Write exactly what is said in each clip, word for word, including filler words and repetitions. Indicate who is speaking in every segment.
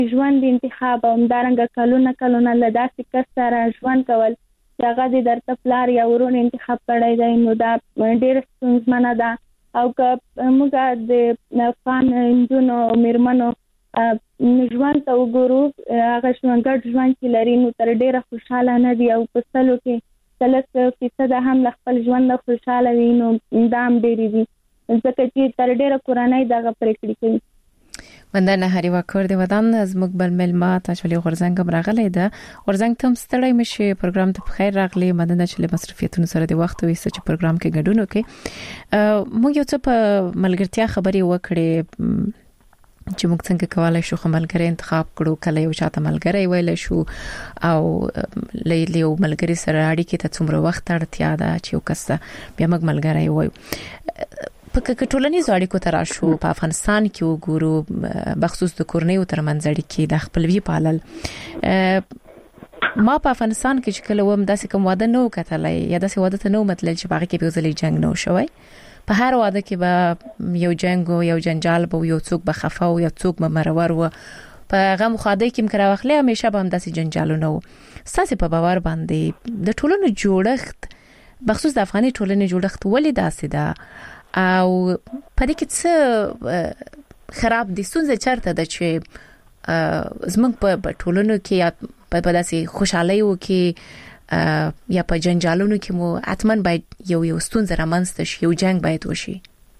Speaker 1: ژوند انتخاب او همدارنګه کلونه کلونه له داسې کس سره ژوند کول چې هغه د درته پلار یا ورور انتخاب کړی دی نو دا ډېر ستونزمنه ده او که موږ د افغان نجونو او میرمنو ژوند ته وګورو هغه ژوند ګډ ژوند چې لري نو تر ډېره خوشحاله نه دي او په سلو کې سلس فیصده هم له خپل ژوند خوشحاله وي نو دا هم ډېرې دي ځکه چې تر ډېره کورنۍ دغه پرېکړې کوي.
Speaker 2: مننه هریوا کور دی ودان زموږ بل ملما تاسو له غورزنګ برغلې ده غورزنګ تم ستړی مشي پروګرام ته بخیر راغلی مننه چې له مصرفیتونو سره د وخت وېسته چې پروګرام کې ګډون وکړي. موږ یو څه په ملګرتیا خبرې وکړې چې موږ څنګه کولای شو خملګری انتخاب کړو کله یو چاته ملګری ویل شو او لیلی او ملګری سره اړیکې ته څومره وخت اړتیا ده چې یو کس بیا موږ ملګری وایو. په ټولنیزو اړیکو تر شو په افغانستان کې وګورو بخصوص د کورنیو ترمنځ اړیکې د خپلوي پالل ما په افغانستان کې چې کله وم داسې کوم واده نو کتلای یا داسې واده ته نو مطلب چې باغ کې به ځلې جنگ نو شوی په هر واده کې به یو جنگ او یو جنجال به یو څوک به خفه او یو څوک به مرور و په غو مخاده کې مکر واخلې همیشه به هم داسې جنجالونه و. ستاسو په باور باندې د ټولنې جوړښت بخصوص د افغاني ټولنې جوړښت ولې داسې ده او په دې کې څه خراب دي ستونزې چرته ده چې زموږ په ټولنو کې یا په داسې خوشحالي و کې یا په جنجالونو کې مو اتمن باید یو یو ستونزه رامنځته شي یو جنگ باید وشي.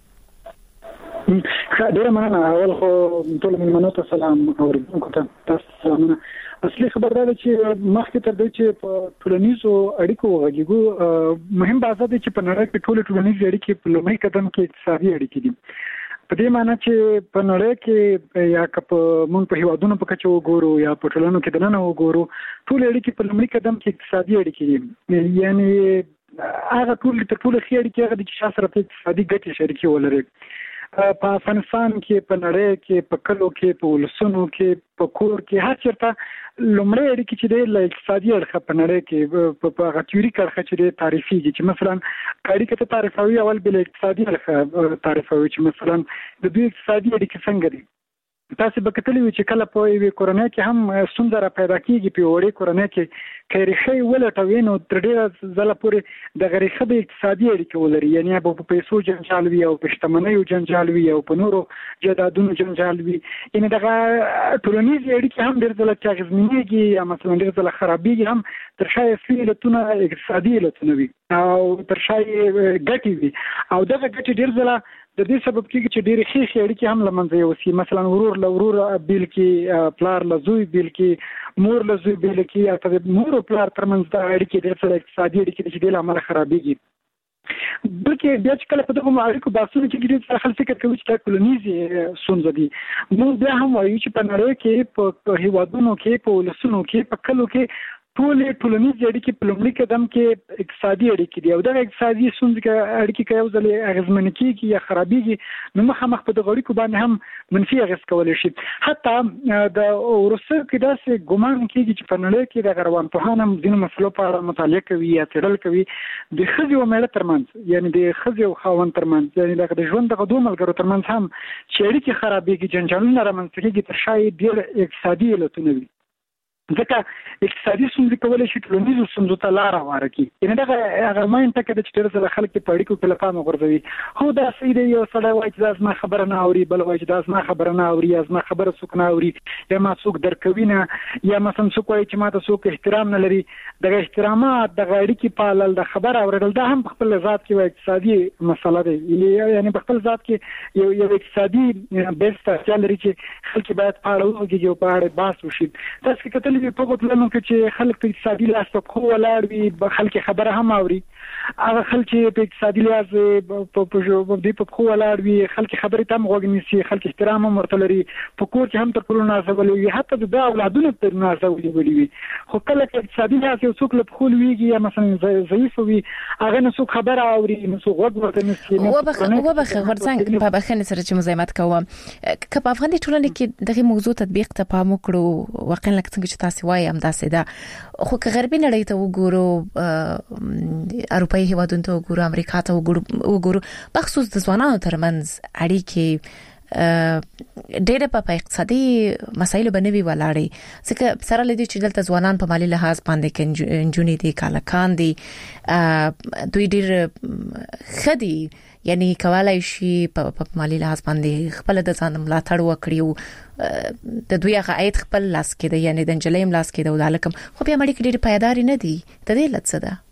Speaker 3: ډیره مننه اول خو ټول ملمنو ته سلام اوریدونکو ته تاسو سلامونه. اصلي خبر دا چې مخکې تر دې چې په ټولنیزو اړیکو وغږیږو مهم بحث دی چې په نړۍ کې ټول ټولنیزې اړیکې په لومړي قدم کې اقتصادي اړیکې دي. په دې معنی چې په نړۍ کې یا کپ مونږ په هیوادونو په کچه وګورو یا په ټولنو کې دننه وګورو ټول اړیکې په لومړي قدم کې اقتصادي اړیکې دي یعنی هغه ټول ټول ټول اړیکې هغه د شاسره په اقتصادي ګټې شریکي ولري. په افغانستان کې په نړۍ کې په کلو کې په ولسونو کې په کور کې هر چیرته لومړی اړیکې چې د اقتصادي اړخ په نړۍ کې په هغه تیوري کړه چې تعریفي چې مثلا اړیکې ته تعریفوي اول بل اقتصادي اړخ تعریفوي چې مثلا د دوی اقتصادي اړیکې څنګه دي. تاسو به کتلی چې کله په یوې کورنۍ کې هم ستونزه را پیدا کیږي په وړې کورنۍ کې کېریخي ولټوي نو تر ډیره ځله پورې د غریخه د اقتصادي اړیکې ولري یعنی په پیسو جنجال وي او په شتمنیو جنجال وي او په نورو جدادونو جنجال وي یعنی دغه ټولنیز اړیکې هم ډیر ځله چې غزمینېږي یا مثلا ډیر ځله خرابېږي هم تر شای اصلي علتونه اقتصادي علتونه وي او تر شای ګټې وي او دغه ګټې ډیر ځله د دې سبب کېږي چې ډېرې ښې اړیکې هم له منځه یوسي مثلا ورور له ورور بیل کې پلار له زوی بیل کې مور له زوی بیل کې یا د مور او پلار ترمنځ د اړیکې ډېر څه اقتصادي اړیکې چې ډېر عمله خرابېږي. بلکې بیا چې کله په دغه اړیکو بحثونه کې ډېر خلک فکر کوي چې کولونیزي ستونزه دي موږ بیا هم وایو چې په نړۍ کې په هیوادونو کې په ولسونو کې په کلو کې ټول ټولنیز اړیکې په لومړي قدم کې اقتصادي اړیکې دي او دا اقتصادي ستونزې اړیکې کې یو ځل اغیزمن کېږي یا خرابېږي نو مخامخ په دغه اړیکو باندې هم منفي اغیز کولی شي. حتی د وروسته کې داسې ګمان کېږي چې په نړۍ کې د روانپوهان هم ځینو مسلو په اړه مطالعه کوي یا څېړل کوي د ښځې او میړه ترمنځ یعنی د ښځې او خاوند ترمنځ یعنی د ژوند دغه دوه ملګرو ترمنځ هم چې اړیکې خرابېږي جنجالونه رامنځته کېږي تر شاید ډېر اقتصادي علتونه وي ځکه اقتصادي ستونزې کولی شي ټولنیزو ستونزو ته لاره هواره کړي یعنې دغه هغه ماین ټکه ده چې ډېر ځله خلک په اړیکو کې له پامه غورځوي هو دا صحیح دی یو سړی وایي چې دا زما خبره نه اوري بل وایي چې دا زما خبره نه اوري یا زما خبره څوک نه اوري یا ما څوک درک کوي نه یا مثلا څوک وایي چې ما ته څوک احترام نه لري دغه احترامات دغه اړیکې پالل د خبره اورېدل دا هم په خپل ذات کې یوه اقتصادي مسله دی یعنې په خپل ذات کې یو یو اقتصادي بیس ته اړتیا لري چې خلک باید په اړه وغږېږي او په اړه بحث وشي. تاسو کتلی وي په ټولنو کې چې خلک په اقتصادي لحاظ په پښو ولاړ وي خلک خبره هم اوري هغه خلک چې په اقتصادي لحاظ په دوی په پښو ولاړ وي خلک خبرې ته هم غوږ نیسي خلک احترام هم ورته لري په کور کې هم تر پلو نازولي وي حتی د اولادونو تر نازولي وي خو کله چې اقتصادي لحاظ یو څوک له پښو لویږي یا مثلا ضعیف وي هغه نه څوک خبره اوري نه څوک غوږ ورته نیسي
Speaker 2: وبخښه غورځنګ په بخښنې سره چې مزاحمت کوم که په افغاني ټولنه کې دغه موضوع تطبیق ته پام وکړو واقعا لکه څنګه چې تاسو وایي همداسې ده خو که غربي نړۍ ته وګورو اروپایي هیوادونو ته وګورو امریکا ته وګورو بخصوص د ځوانانو ترمنځ اړیکې ډېر په اقتصادي مسایلو باندې ولاړې ځکه سره لدی چې دلته ځوانان په مالی لحاظ باندې کې انجونی دي کالکان دي دوی ډېر خدي یعنی کولای شي په مالی لحاظ باندې خپل د ځان ملاتړ وکړي د دوی هغه عاید خپل لاس کې دی یعنی د انجلیم لاس کې دی ولکم خو بیا مړي کې ډېر پایدار نه دي د دې لڅ ده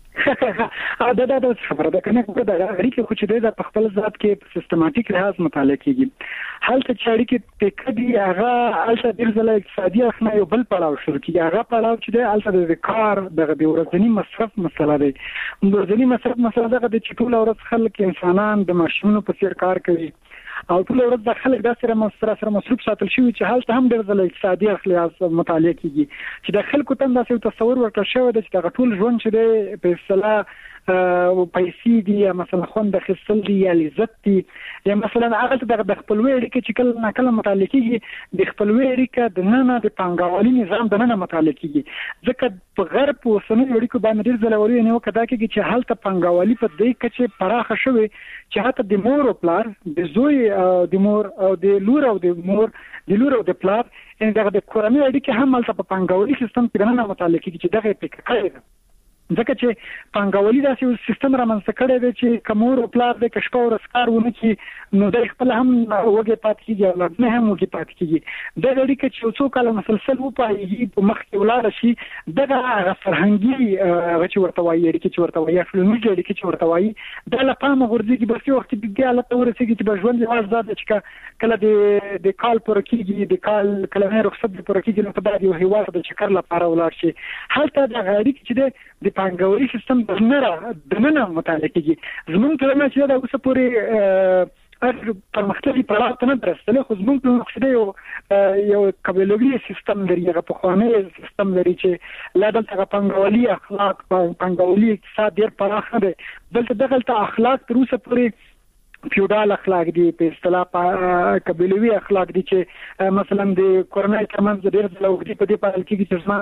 Speaker 3: دا دا د خبره ده کنه دا اړیکه خو چې د خپل ذات کې په سیستماتیک لحاظ مطالعه کیږي حالت چې اړیکه پکې دی هغه الته د ځل اقتصادي اخنه یو بل پړاو شروع کیږي هغه پړاو چې د الته د کار د ورځنی مصرف مسله ده ورځنی مصرف مسله ده د چې ټول ورځ خلک انسانان د ماشینونو په څیر کار کوي او ټول ورځ د خلک د سره مصرف سره مصروف ساتل شوی چې حالت هم د ځل اقتصادي اخلاق مطالعه کیږي چې د خلکو تند داسې تصور ورکړ شوی د چې د ټول ژوند چې د په اصطلاح او پیسې دي یا مثلا خوند خصل دي یا لذت دي یا مثلا هغه د خپلوي اړیکې چې کله نه کله مطالعه کیږي د خپلوي اړیکه د نن د پنګاوالي نظام د نن مطالعه کیږي ځکه په غرب او سنوي اړیکو باندې ډیر ځلوري نه وکړه کیږي چې حالت پنګاوالي په دې کچه پراخه شوی چې حتی د مور او پلار د زوی د مور او د لور او د مور د لور او د پلار ان دغه د کورنۍ اړیکې هم ملته په پنګاوالي سیستم کې نه مطالعه کیږي چې دغه پکې کوي ځکه چې پنګاوالي داسې سیستم رامنځته کړی دی چې کومور او پلار د کشپا او رسکارونه کې نو د خپل هم وګي پات کیږي او نه هم وګي پات کیږي د اړیکې چې څو کال مسلسل و پایږي په مخ کې ولاړ شي دغه فرهنګي غچ ورته وایي اړیکې چې ورته وایي فلمي اړیکې چې ورته وایي د لپاره غورځي کې بس یو وخت د حالت ورسېږي چې بژوند یواز زده چې کله د د کال پر کېږي د کال کله نه رخصت پر کېږي نو په دغه یو هیواد د چکر لپاره ولاړ شي حالت د اړیکې چې د پنګاوالي سیستم د نره د نن مطالعه کیږي زمونږ ته نه چې دا اوسه پورې هر پرمختللي پړاو ته نه درستله خو زمونږ په مقصد یو یو قبیلوي سیستم لري هغه په خواني سیستم لري چې لا دلته پنګاوالي اخلاق پنګاوالي اقتصاد ډیر پراخ دی دلته دغه اخلاق تر اوسه پورې فیوډال اخلاق دي په اصطلاح قبیلوي اخلاق دي چې مثلا د کورنۍ ترمنځ ډېر ځله وګړي په دې پال کې چې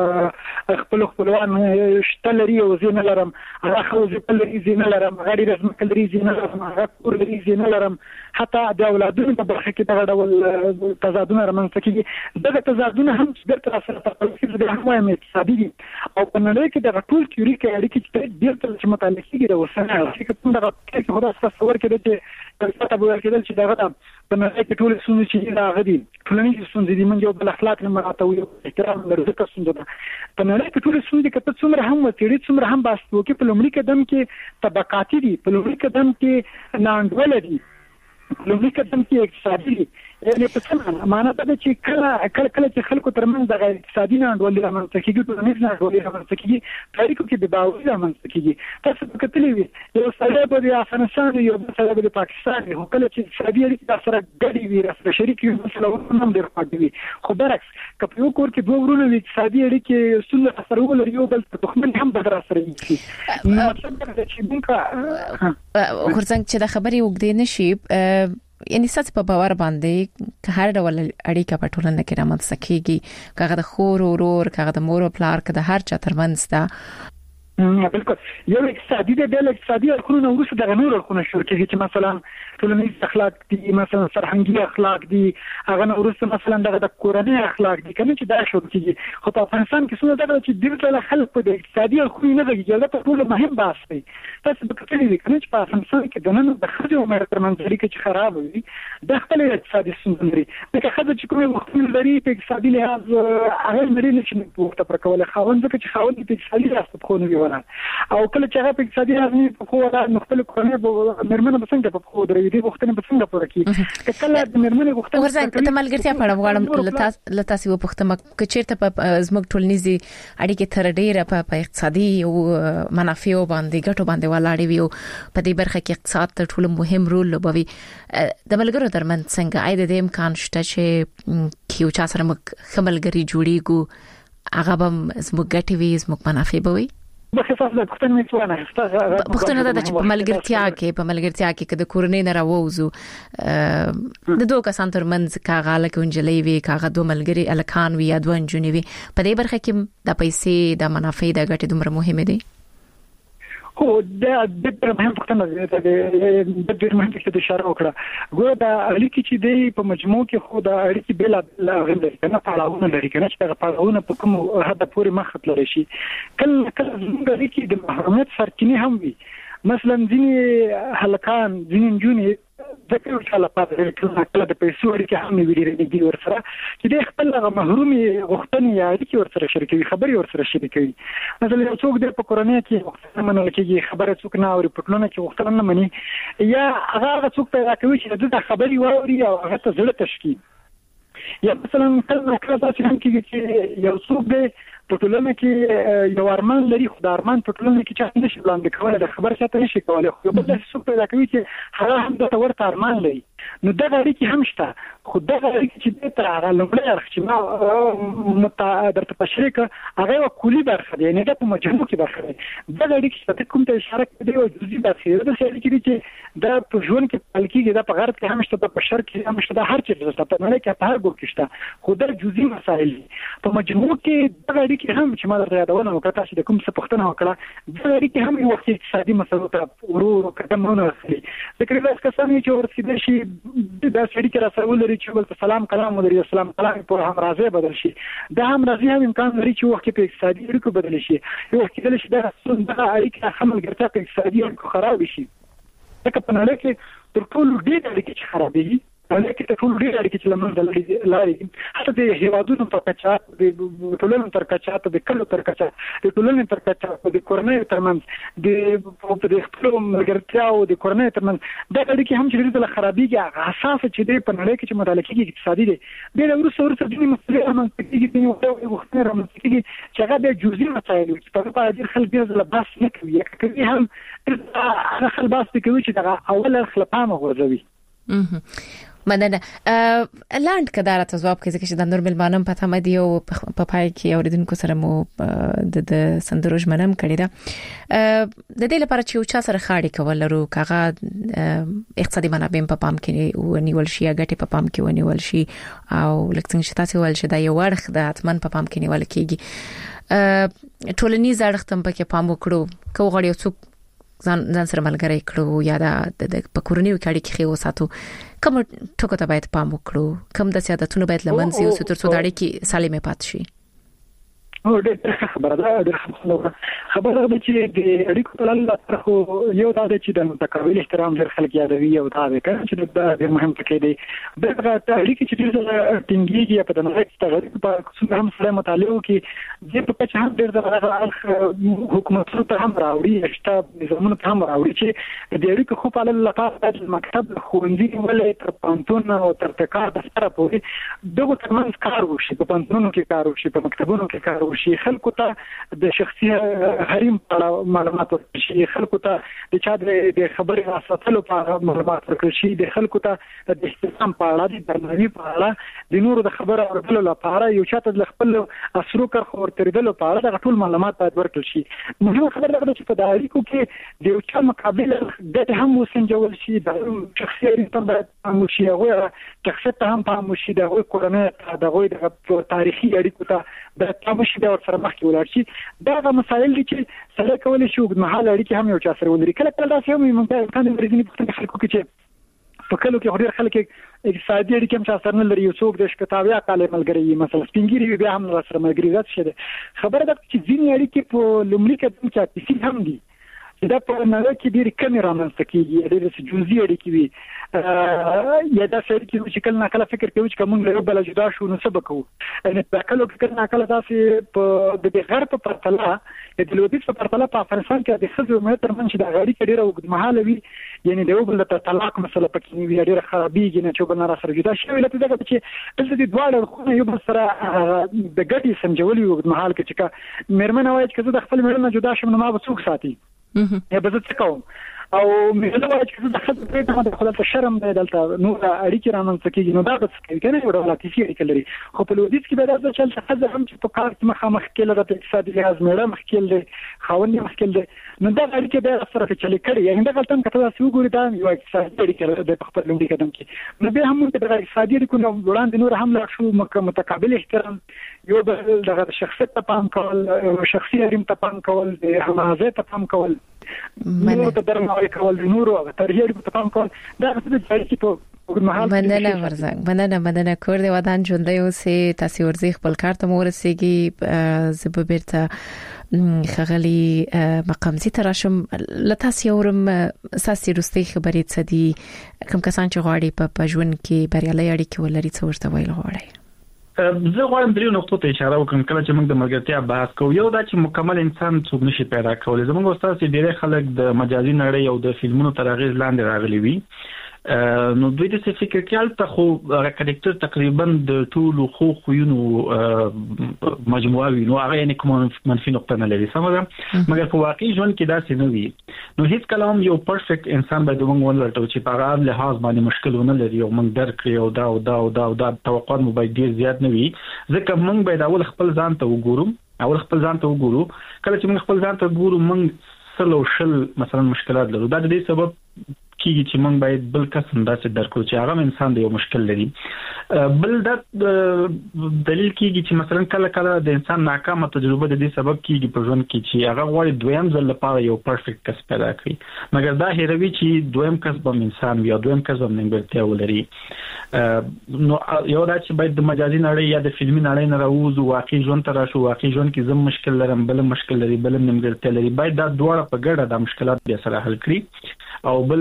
Speaker 3: ما خپل خپلوان شته لري او زین لرم هغه خو خپل لري زین لرم غړي رسم کول لري زین لرم هغه کور لري زین لرم حتی د اولادونو په برخه کې دغه ډول تضادونه رامنځته کیږي دغه تضادونه هم د تر سره په خپل د هم اقتصادي دي او په نړۍ کې د ټول تیوري کې اړیکې چې ډېر تل مطالعه کیږي د وسنه چې کوم دغه کې خدا تصور کړي چې تاسو به ورکړل چې دغه په نړۍ کې ټول څه چې دا غدي ټولنیز څه دي موږ یو بل اخلاق نه مراته وي احترام لرو ځکه څه ده په نړۍ کې ټول څه دي کته څومره هم وتیړي څومره هم باسو کې په لومړي قدم کې طبقاتي دي په لومړي قدم کې ناندول دي په لومړي قدم کې اقتصادي دي یعنی په څه معنا ده چې کله کله کله چې خلکو ترمنځ د اقتصادي ناندول رامنځته کیږي ټولنیز ناندول رامنځته کیږي تاریخو کې د باور رامنځته کیږي تاسو په کتلې وي یو سړی په افغانستان یو سړی په پاکستان هو کله چې اقتصادي اړیکې سره ګډي وي سره شریک وي مثلا هم ډېر پاتې وي خو برعکس کله یو کور کې دوه ورونه وي اقتصادي اړیکې سره سره ولري یو بل په تخمن هم بدر سره وي نو مطلب دا چې موږ
Speaker 2: ورڅنګ چې د خبرې وګدې نشي یعنی ستاسو په باور باندې که هر ډول اړیکه په ټولنه کې رامنځته کیږي کغه د خور او ورور کغه د مور او پلار کغه هر چا ترمنځ ده
Speaker 3: بالکل یو اقتصادي د بل اقتصادي اخرونه ورسره د غنور اخرونه شروع کیږي چې مثلا ټولنیز اخلاق دي مثلا فرهنګي اخلاق دي هغه نو ورسره مثلا د کورنۍ اخلاق دي کنه چې دا شروع کیږي خو په افغانستان کې څنګه دا چې د ډېر خلک په اقتصادي اخرونه نه کېږي دا په ټول مهم بحث دی تاسو په کتلې دي کنه چې په افغانستان کې د نن د خځو عمر ترمنځ اړیکې چې خراب وي د خپل اقتصادي ستونزې لري دا خځه چې کومه وختونه لري په اقتصادي لحاظ هغه لري چې په وخت پر کوله خاوند ځکه چې خاوند په اقتصادي لحاظ په خونه وي او کله چې هغه په اقتصادي ازمه په خو ولا خپل کورنۍ په مرمنه بسنګ په خو درې دي وختونه بسنګ پوره کی کله د مرمنه وختونه
Speaker 2: ورځ ته ملګرتیا پړم غواړم لته سی وپختم کچیرته په زموږ ټولنیزي اړیکې تر ډیره په اقتصادي او منافع باندې ګټو باندې ولاړې وي او په دې برخه کې اقتصاد ته ټول مهم رول لوبوي د ملګرو ترمنځ څنګه اې د امکان شته چې کیو چا سره مخملګری جوړیږي هغه به زموږ ګټي وي زموږ منافع به وي
Speaker 3: بخصوص د پښتون میڅونه
Speaker 2: پښتون د چې په ملګرتیا کې په ملګرتیا کې د کورنۍ نه راووزو د دوه کسان ترمنځ کاغاله کې انجلې وي کاغه دوه ملګری الکان وي یا دوه انجونی وي په دې برخه کې د پیسې د منافع د ګټې دومره مهمه دي
Speaker 3: خو د د مهم پښتنه د د مهم څه د اشاره وکړه ګوره د اړیکې چې دی په مجموع کې خو د اړیکې بل غل لري کنه پړاوونه لري کنه چې د پړاوونه په کوم هدف پورې مخ تللی شي کله کله زموږ اړیکې د محرمیت سرچینه هم وي مثلا ځینې هلکان ځینې نجونې د کله کله په کله د پیسو اړیکې هم ویلې دي ورسره چې د خپل محرومي غوښتنې یا اړیکې ورسره شریکوي خبري ورسره شریکوي مثلا یو څوک د پکورنۍ کې غوښتنه منل کېږي خبره څوک نه اوري پټلونه کې غوښتنه نه مني یا هغه څوک پیدا کوي چې د خبري واوري او هغه ته زړه تشکي یا مثلا کله کله تاسو هم کې چې یو څوک د پټلونه کې یو ارمان لري خو د ارمان پټلونه کې چې نشي وړاندې کولای د خبر څخه نشي کولای خو په داسې څوک پیدا کوي چې هغه هم د ورته ارمان لري نو دغه اړیکې هم شته خو دغه اړیکې چې د تر هغه لومړی اړخ چې ما متعدد تشریک هغه یو کلی برخه دی نه د مجموع کې برخه دی دغه اړیکې چې کوم ته اشاره کوي او جزئی برخه ده چې اړیکې چې د په ژوند کې پلکیږي د په غرب کې هم شته په شرق کې هم شته هر څه شته په ملک کې په هر ګوټ کې شته خو د جزئی مسائل په مجموع کې دغه اړیکې هم چې ما درته یادونه وکړه چې د کوم څه پوښتنه وکړه دغه اړیکې هم یو وخت اقتصادي مسلو ته ورو قدم نه اخلي ذکر به کسان چې ورسېدل شي د سړي کې راځول لري چې ول سلام کلام ولري السلام کلام په هم راځي بدل شي د هم راځي هم امکان لري چې وخت په اقتصادي اړیکو بدل شي یو وخت کې چې د څنګه اړیکه خمل ګرځي په اقتصادي اړیکو خراب شي لکه په نړۍ کې تر ټولو ډېر اړیکې چې خرابېږي لکه ته ټول ډېر اړیکې چې لمن لاري حتی د هیوادونو په کچا د ټولنې تر کچا ته د کلو تر کچا د ټولنې تر کچا د کورنۍ ترمنځ د د خپل ملګرتیا او د کورنۍ ترمنځ د اړیکې هم چې ډېر خرابېږي اساس چې د په نړۍ کې چې مطالعه کېږي اقتصادي دي ډېر ورسره ورسره د مسلې هم کېږي د یو وخت رامن کېږي چې هغه د جزئي مسایل په اړه ډېر خلک ډېر بحث نه کوي کوي هم هغه خلک بحث کوي چې دا اول خلپامه غورځوي
Speaker 2: مننه لاند کدارت جواب کې چې د نور ملمانم په تمدي او په پای کې اوریدونکو سره مو د سندروج منم کړی دا د دې لپاره چې یو چا سره خاړي کول لرو کاغه اقتصادي منابع په پام کې ونیول شي غټي په پام کې ونیول شي او لکه څنګه چې تاسو ول شي دا یو ورخ د اتمن په پام کې نیول کېږي ټولنیز اړخ تم پکې پام وکړو کو غړي څوک ځان ځان سره ملګری کړو یا د پکورنیو کې اړیکې خو ساتو کوم ټکو ته باید پام وکړو کوم د سیادتونو باید لمن سي او ستر څو داړي کې سالمه پات شي
Speaker 3: او ډېر خبره ده ډېر خبره خبره ده چې د اړیکو په لاره خو یو دا چې د متقابل احترام ډېر خلک یادوي او دا ده چې دا ډېر مهم ټکی دی دغه اړیکې چې ډېر ټینګيږي په دغه تغیر په څومره هم سره مطالعه کې د په پچ هم ډېر د حکومتونو ته هم راوړي شتاب نظامونو ته هم راوړي چې د اړیکو خو په لاره د مکتب خوندې ولې تر پانتون او تر تکار د سره پورې دغه ترمنځ کار وشي په پانتونو کې کار وشي په مکتبونو کې کار شي خلکو ته د شخصي حریم په معلومات ورکړي خلکو ته د چا د خبرې راستلو په معلومات ورکړي شي د خلکو ته د احترام په اړه د درناوي په اړه د نورو د خبرو اورېدلو لپاره یو چاته د خپل اسرو کار خو ورتریدلو په اړه د ټول معلومات باید ورکړي شي مهمه خبره ده چې په دایریکو کې د یو چا مقابل د هم وسنجول شي د شخصي حریم په اړه شي هغه شخصیت هم په شي د کورنۍ د د تاریخي اړیکو ته د تاسو د سره مخکې ولاړ شي دا مسایل دي چې سره کولای شي د محل اړیکې هم یو چا سره ولري کله کله داسې هم ممکن کاندي ورځنی پښتنه خلکو کې چې په کلو کې ډېر خلک اقتصادي اړیکې هم چا سره نه لري یو څوک د شکتاویا کال ملګری مثلا سپینګری بیا هم سره ملګری ذات شه خبره ده چې ځینې اړیکې په لومړي کې چې تاسو هم دي دا په نړۍ کې ډېر کم رامنځته کیږي ډېر جزئي اړیکې وي یا دا څه چې کله ناکله فکر کوي چې کوم له بل جدا شو نو څه وکړو ان په کله کې کله ناکله تاسو په د غرب په پرتله د لویدیځ په پرتله په افغانستان کې د خزو مې تر منځ د غړي کې ډېر وګد مهاله وي یعنی د یو بل د طلاق مسله پکې نه وي ډېر خرابېږي نه چې بل نه سره جدا شوی لته دغه چې دلته د دواړو خو یو بل سره د ګټي سمجولي وګد مهال کې چې مېرمن وایي چې د خپل مېرمن جدا شوم نو ما به څوک ساتي یا به څه کوم او مې له وایي چې د خپل په د خپل شرم د دلته نو اړیکې رامنځته کیږي نو دا به کوي کنه یو ډول تاسو اړیکې لري خو په لویدیځ کې به دا چې څه خزه هم چې په کار کې مخامخ کې لږه اقتصادي لحاظ مېړه مخ کې لري خاوند مخ کې لري نو دا اړیکې به سره چلي کړي یعنی دا غلطه کته تاسو وګورئ دا یو اقتصادي اړیکې د خپل لومړي قدم کې نو به هم د اقتصادي اړیکو نو وړاندې نور هم لا شو متقابل احترام یو د شخصیت ته پام کول شخصي حریم ته پام کول د همغږۍ ته پام کول نور ته درناوی کول د نورو ترهیر په پام کول دا څه د ځای په
Speaker 2: مننه ورزنګ مننه مننه کور دی ودان ژوندۍ اوسې تاسو ورځي خپل کار ته مورسېږي زه به بیرته خغلی مقام زی تراشم لتاس یورم ساسي رستي خبرې څه دي کوم کسان چې غواړي په ژوند کې بریالي اړیکې ولري څه ورته ویل غواړي
Speaker 4: زه غواړم درې نقطو ته اشاره وکړم کله چې موږ د ملګرتیا بحث کوو یو دا چې مکمل انسان څوک نشي پیدا کولای زموږ استاد چې ډېر خلک د مجازي نړۍ او د فلمونو تر اغیز لاندې راغلي وي نو دوی د څه فکر کې البته خو کریکټر تقریبا د ټولو خو خوینو مجموعه وي نو هغه یعنی کوم منفي نقطه نه لري سمه ده مګر په واقعي ژوند کې دا څه نه وي نو هیڅ کلام یو پرفیکټ انسان به دومره ولرټو چې په هغه لحاظ باندې مشکلونه لري او موږ درک کړو دا او دا او دا او دا توقعات مو باید ډیر زیات نه وي ځکه موږ باید اول خپل ځان ته وګورو اول خپل ځان ته وګورو کله چې موږ خپل ځان ته وګورو موږ سلو شل مثلا مشکلات لرو دا د دې سبب کیږي چې موږ باید بل کس انداسه درکو چې هغه انسان دی یو مشکل لري بل دا دلیل کیږي چې مثلا کله کله د انسان ناکامه تجربه د دې سبب کیږي په ژوند کې چې هغه غواړي دویم ځل لپاره یو پرفیکټ کس پیدا کړي مګر دا هیروي چې دویم کس به انسان وي او دویم کس به نیمګړتیا ولري نو یو دا چې باید د مجازي نړۍ یا د فلمي نړۍ نه راوځو واقعي ژوند ته راشو واقعي ژوند کې زم مشکل لرم بل مشکل لري بل نیمګړتیا لري باید دا دواړه په ګډه د مشکلات بیا سره حل کړي او بل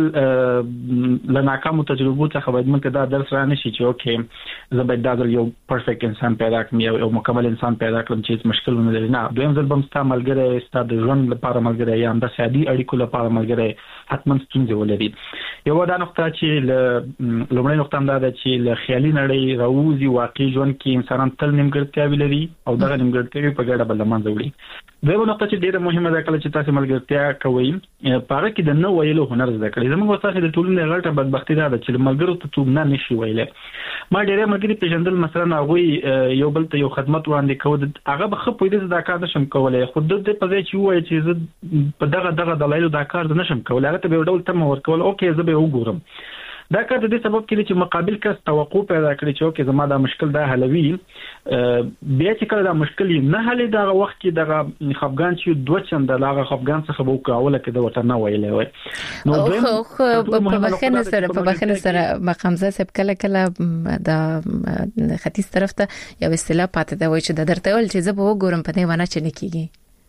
Speaker 4: لناکامو تجربو څخه باید موږ دا درس را نشي چې اوکې زه باید دا یو پرفیکټ انسان پیدا کړم یو مکمل انسان پیدا کړم چې مشکلونه لري نه دویم ځل به ستا ملګری ستا د ژوند لپاره ملګری یا د سیادي اړیکو لپاره ملګری حتما ستونزې ولري یو دا نقطه چې لومړی نقطه دا ده چې له خیالي نړۍ راوځي واقعي ژوند کې انسانان تل نیمګړتیاوې لري او دغه نیمګړتیاوې په ګډه بل منځ وړي دغه نقطه چې ډیره مهمه ده کله چې تاسو ملګرتیا کوئ په هغه کې د نو ویلو هنر زده کړئ زموږ واسطه د ټولنې غلطه بدبختی ده چې ملګرو ته څوک نه نشي ویلای ما ډیره ملګری پیژندل مثلا هغه یو بل ته یو خدمت وړاندې کوو هغه به خپل د دا کار نشم کولای خو د دې په ځای چې وایي چې زه په دغه دغه دلایل دا کار نشم کولای هغه ته به ډول تم ورکول اوکې زه به وګورم دا کار د دې سبب کې چې مقابل کس توقع پیدا کړي چې اوکې زما دا مشکل دا حلوي بیا چې کله دا مشکل نه حل دا وخت کې د خفګان چې دوه چنده لاغه خفګان څخه به وکاوله کې د وطن نه ویلې وای
Speaker 2: نو خو په بخنه سره په بخنه سره مقامزه سب کله کله د ختیځ طرف ته یو اصطلاح پاتې دا وای چې د درته ول چې زه به وګورم په دې ونه چې نکېږي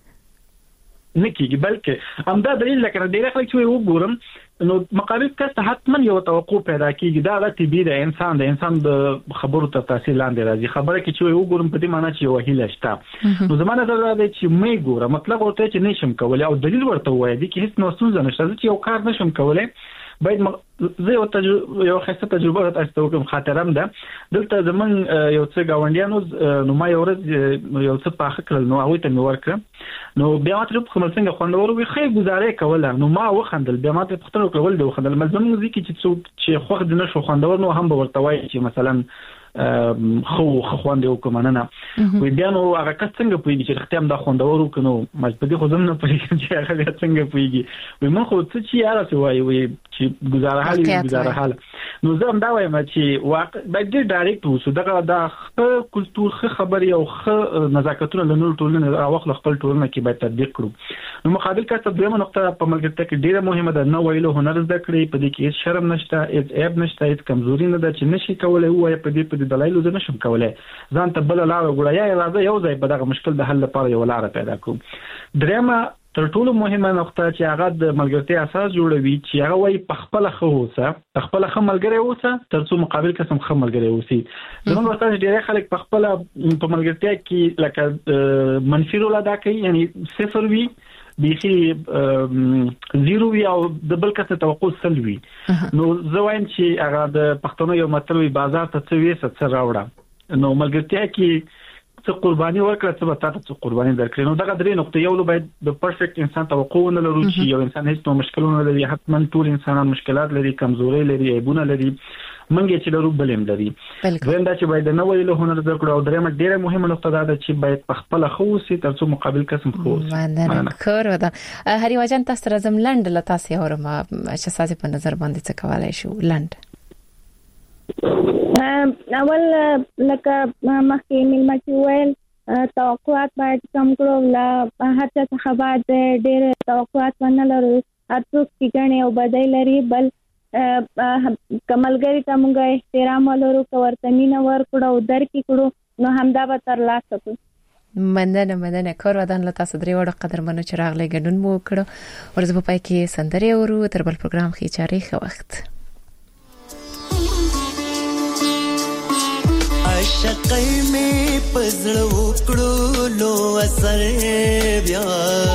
Speaker 4: نکېږي بلکې همدا دلیل لکه ډېر خلک چې وګورم نو مقابل کس حتما یو توقع پیدا کیږي دا د طبيعي د انسان د انسان د خبرو ته تاثیر لاندې راځي خبره کې چې وګورم په دې معنی چې یو هیله شته نو زمانه دا دی چې مې ګورم مطلب ورته چې نشم کولای او دلیل ورته وایي چې هیڅ نو ستونزه نشته چې یو کار نشم کولای باید زه یو تجربه یو خاصه تجربه تاسو ته کوم خاطرم ده دلته زمون یو څه گاونډیانو نو ما یو ورځ یو څه پاخه کړل نو هغه ته مې ورکړ نو بیا ماته په کوم څنګه خوندور وي خې گزارې کوله نو ما وخندل بیا ماته پختنو کول دی وخندل مزمن موزیک چې څوک چې خوښ دي نشو خوندور نو هم به ورته وایي چې مثلا خو خوند یو کوم نه وي بیا نو هغه کس څنګه پويږي چې ختم دا خوندور وکړو مجبوري خو زم نه پويږي چې هغه څنګه پويږي وي من خو څه چې یاره څه وایي وي چې گزاره حالي گزاره حال نو زه هم دا وایم چې واقع باید ډایرکټ وسو دغه د کلچر خبري او خ نزاکتونه له نور ټولنه راوخل خپل ټولنه کې باید تطبیق کړو نو مقابل کس دویمه نقطه په ملګرتیا کې ډیره مهمه ده نو ویلو هنر زده کړی په دې کې هیڅ شرم نشته هیڅ عیب نشته هیڅ کمزوري نه ده چې نشي کولای وایي په دې په دلایل زه نشم کولای ځان ته بل لار وګړیا یا راځي یو ځای په دغه مشکل د حل لپاره یو لار پیدا کوم درېمه تر ټولو مهمه نقطه چې هغه د ملګرتیا اساس جوړوي چې هغه وایي په خپل خو اوسه خپل خو ملګری اوسه ترڅو مقابل قسم خو ملګری اوسي زموږ واسطه ډېر خلک په خپل په ملګرتیا کې لکه منفي رول ادا کوي یعنی صفر وي بيخي زیرو وی او د بل کس توقع سل وی نو زه وایم چې هغه د پښتون یو مطلب بازار ته څه وي څه راوړه نو ملګرتیا کې څه قرباني ورکړه څه به تاسو څه قرباني درکړئ نو دغه درې نقطې یو باید د پرفیکټ انسان توقع نه لرو چې یو انسان هیڅ نو مشکلونه لري حتما ټول انسانان مشکلات لري کمزوري لري عیبونه لري منګي چې لرو بلیم لري وین دا چې باید نه ویلو هنر درکړو او درېمه ډیره مهمه نقطه ده چې باید په خپل خوسي ترڅو مقابل قسم خوسي
Speaker 2: مننه کور ودا هری واجن تاسو راځم لند له تاسو اورم چې سازي په نظر باندې څه کولای شو لند
Speaker 1: اول لکه مخکې ملمچ ویل توقعات باید کم کړو، لا هر څه څخه باید ډېر توقعات ونه لرو. هر څوک چې ګڼي او بدای لري، بل کملګری ته موږ احترام ولرو، که ورته مینه ورکړو او درکې کړو نو همدا به ترلاسه کړو.
Speaker 2: مننه مننه کار ودان له تاسو درې وړو قدرمنو چې راغلي ګډون مو کړو. ورځ په پای کې سندري اورو، تر بل پروګرام کې چاري ښه وخت.
Speaker 5: عاشقای می پزړو کړو لو اثر بیا،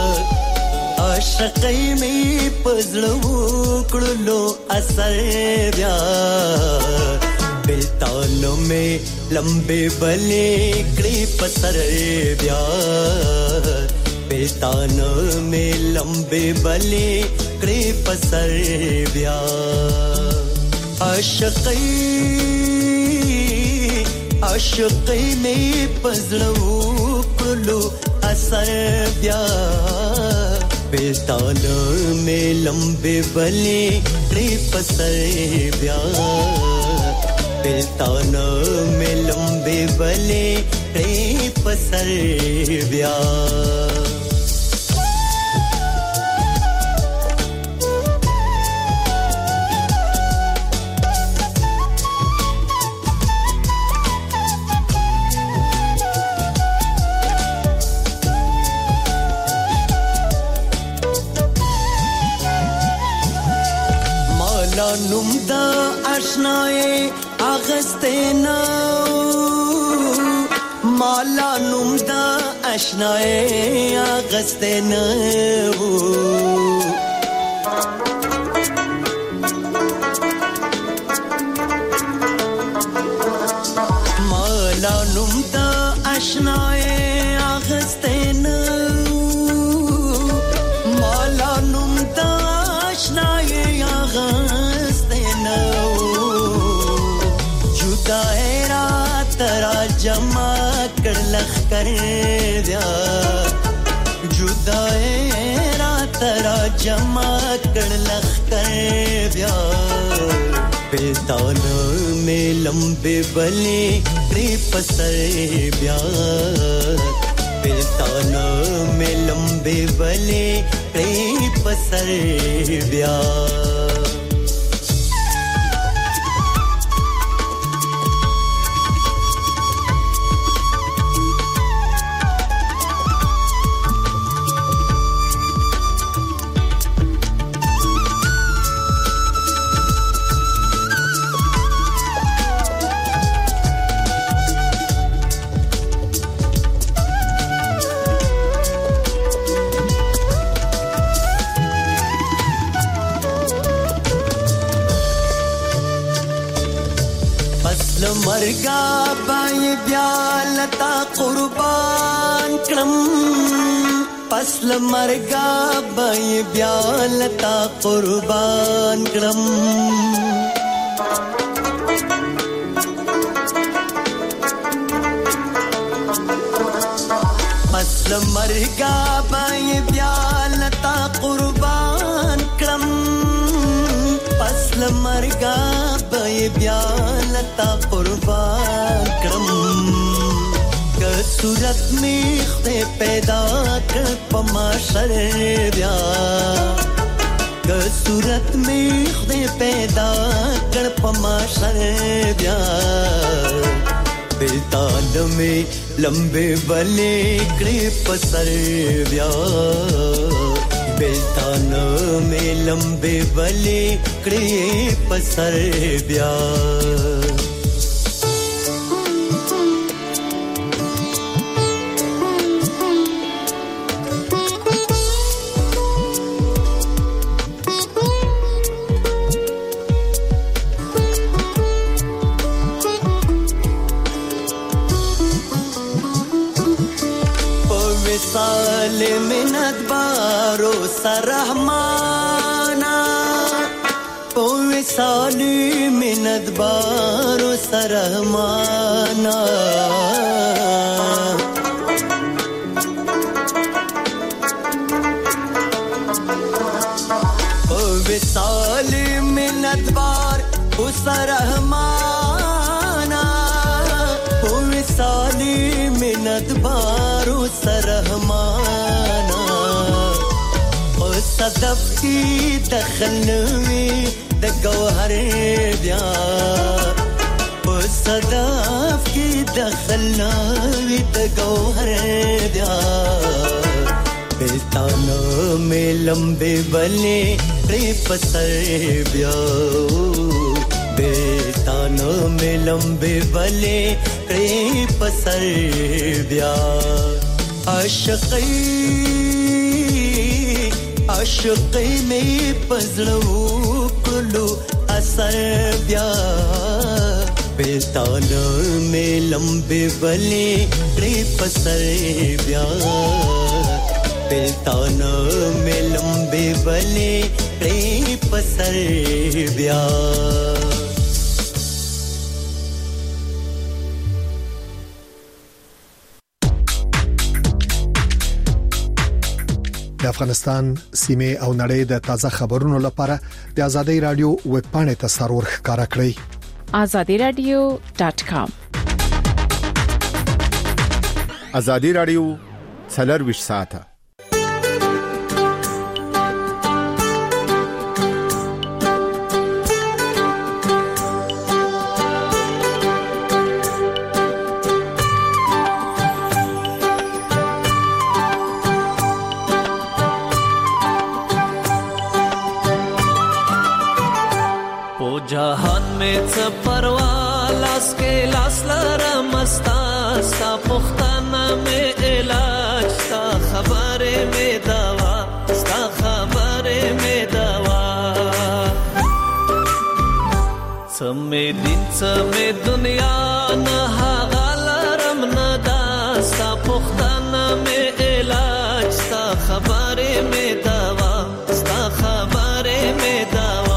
Speaker 5: عاشقای می پزړو کړو لو اثر بیا، بلتانو میں لمبے بلے کڑی پسر بیا، بلتانو میں لمبے بلے کڑی پسر بیا، عاشقی عاشقی میں پزړو کړو اثر بیا، بلتانو میں لمبے بلے کڑی پسر بیا، بلتانو میں لمبے بلے کئی پسر بیا، مالا نوم دا آشنائے اغستنا، مالا نوم دا آشنائے اغستنا، مالا نوم دا آشنائے اغستنا، مالا نوم دا آشنائے اغستنا، دائرہ ترا جمع کر لخ کر دیا، جدائرہ ترا جمع کر لخ کر دیا، بلتانو میں لمبے بلے کڑی پسر بیا، بلتانو میں لمبے بلے کڑی پسر بیا، مرگا بای بیالتا قربان کرم، پسل مرگا بای بیالتا قربان کرم، پسل مرگا بای بیالتا قربان کرم، پسل مرگا بای بیالتا قربان کرم، که صورت میں خدای پیدا کر پماشر بیا، که صورت میں خدای پیدا کر پماشر بیا، بلتانو میں لمبے بلے کڑی پسر بیا، بلتانو میں لمبے بلے کڑی پسر بیا، وصال منت بارو سرحمانا، وصال منت بارو سرحمانا، وصال منت بارو سرحمانا، وصال منت بارو भरोसा रहमाना ओ صدف की दखल नवी د गौहर بیا او صدف की दखल नवी د गौहर بیا बेताना में लंबे बले रे पसर ब्या बेताना में लंबे बले रे पसर ब्या आशिक़ी आशिक़ी में पजलो कुलो असर ब्या बेताना में लंबे बले रे पसर ब्या बेताना में लंबे बले रे पसर ब्या
Speaker 6: د افغانستان سیمه او نړۍ د تازه خبرونو لپاره د ازادي رادیو ویب پاڼه ته سرور ښکارا کړئ
Speaker 7: azadi radio dot com
Speaker 8: ازادي رادیو څلور ساعته
Speaker 5: जहान में च परवालास के लास लरा मस्ता सा पुख्ताना में इलाज सा खबरे में दवा सा खबरे में दवा समे दिन समे दुनिया न हागलरम नदा सा पुख्ताना में इलाज सा खबरे में दवा सा खबरे में दवा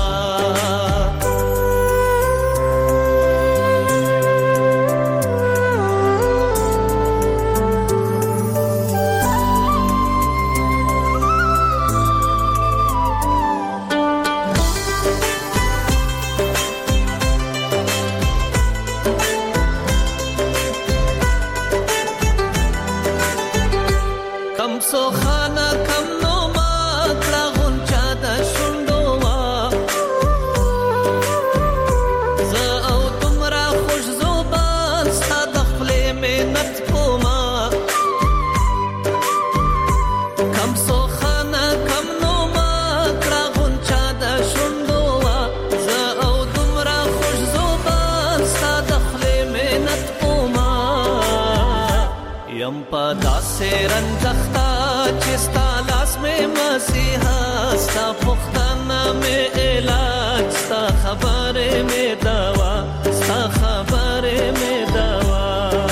Speaker 5: रंजख्ता चिस्ता लास में मसीहा सा पुख्ताना में इलाज सा खबरे में दवा सा खबरे में दवा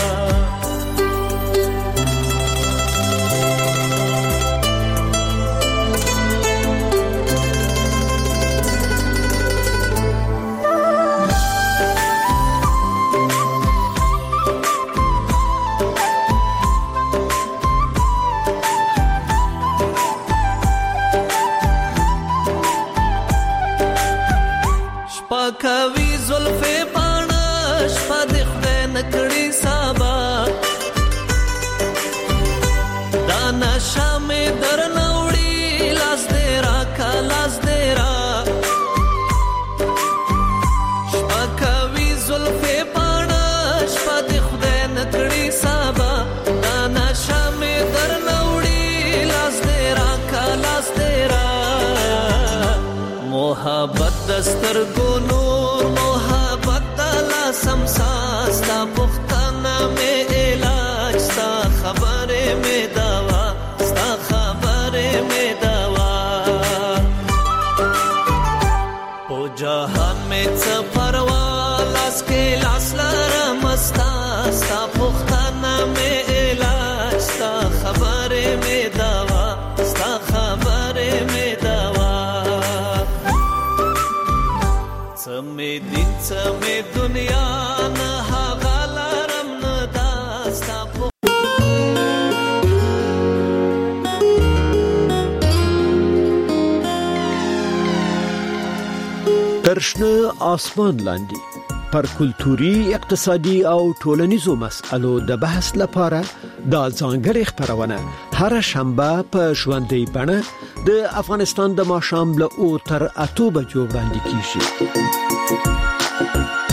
Speaker 5: کوي زلفې پانش پد خدای نکړي سبا دانا شامه در نوړي لاس دې را کا لاس دې را کوي زلفې پانش پد خدای نکړي سبا دانا شامه در نوړي لاس دې را کا لاس دې را محبت دستر کو نور محبت دلا سمسا ستا پختانا میں علاج ستا خبرے میں دوا ستا خبرے میں دوا او جہان میں سفروالاس کے لاس لرا مستا ستا پختانا میں علاج ستا خبرے میں دوا ستا خبرے میں دوا سمې دین سمې دنیا نه هغالرم نه داستا
Speaker 9: ترشنه آسمان لاندې پر کلتوري، اقتصادي او ټولنیزو مسایلو د بحث لپاره د ځانګړي خبرونه هر شنبه په ژوندۍ بڼه د افغانستان د ماښام له او تر اته بجو وړاندې کیږي.